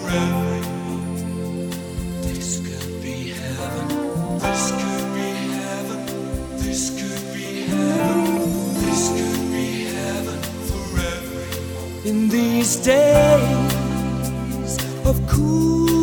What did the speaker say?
everyone. This could be heaven. This could be heaven. This could be heaven. This could be heaven for everyone. In these days of cool